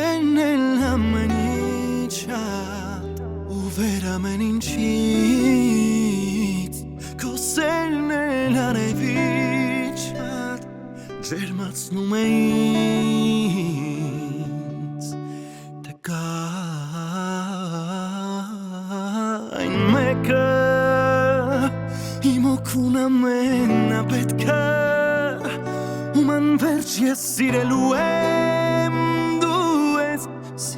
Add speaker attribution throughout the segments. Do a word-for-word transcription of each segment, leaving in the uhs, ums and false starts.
Speaker 1: nella maniccia u veramente incit cos'è nella neviccia germats numeins te in meka imo kuna mena betka uman verci essire luem dues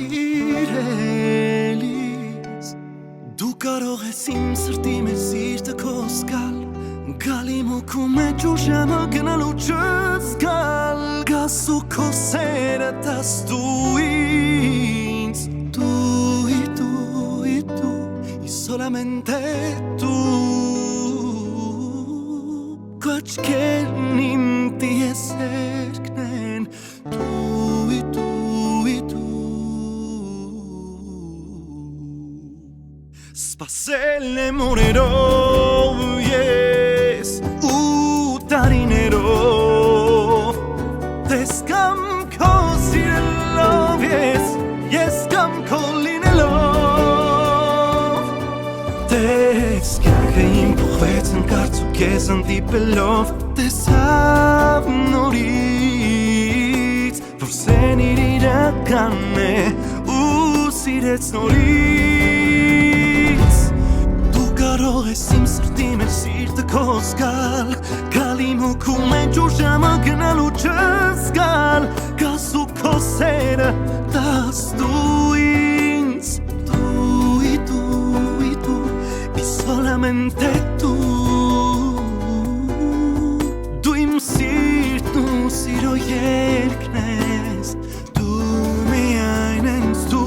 Speaker 1: sirelis du կարող ես իմ սրտի մեջ սիրտը քո զգալ գալիմո կում է ջուժամը գնալու չզգալ գասու քո սերը տաս դու ինձ դու ի դու ի դու ի solamente tu Koçken imtiye serknen Tu i tu i tu Spaselle morerò yes U tarinero Teskam kosirelo yes Yes kam kolinelo Teskake im pochvetsen kartu Kesën t'i pëllov të sav norit Forse një rira kane u sirec norit Tu կարող ես իմ սրտի մեջ սիրտը քո զգալ Գալիմ հոգում է ջուժամը գնալու չզգալ Գասու քո սերը տաս դու ինձ Դու ի դու ի դու ի solamente tu Sirtu siro yerknes Tu me ainens tu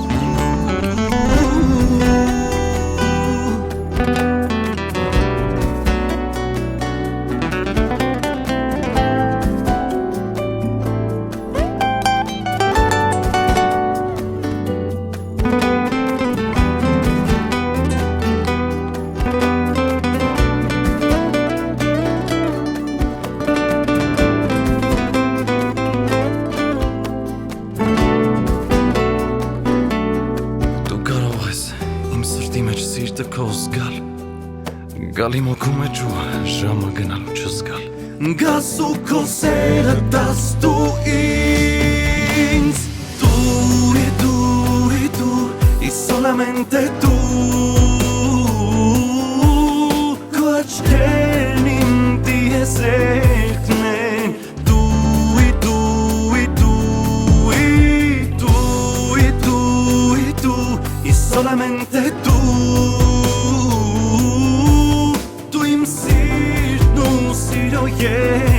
Speaker 1: Sirtë ko zgal Galim o kume gjua Zhama gënalu që zgal Nga su ko sera tas tu inz Tu i tu i tu I solamente tu Koç kenim ti e seknen Tu i tu i tu i tu i tu i tu I solamente tu Tu im sirtu siro je